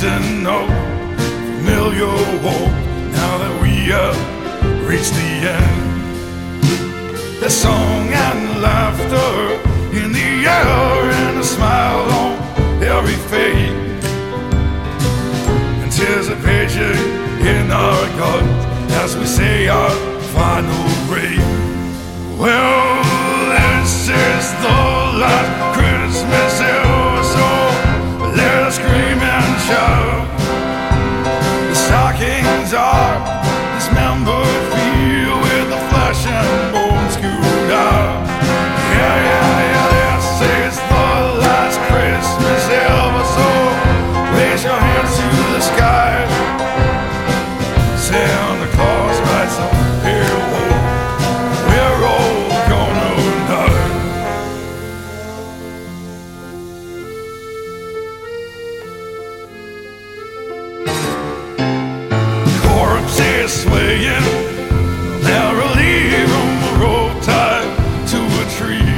chasing no familiar hope. Now that we have reached the end, there's song and laughter in the air and a smile on every face. Anticipation in our guts as we say our final breath. Well, this is the last Christmas ever, so let us scream and shout. The stockings are dismembered, filled with the flesh and bones screwed out. Yeah, yeah, yeah, this is the last Christmas ever, so raise your hands to the sky. Santa Claus writes a hero, we're all gonna die. Corpses swaying, never leaving the road tied to a tree.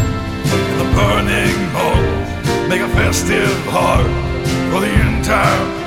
And the burning bowl make a festive heart for the entire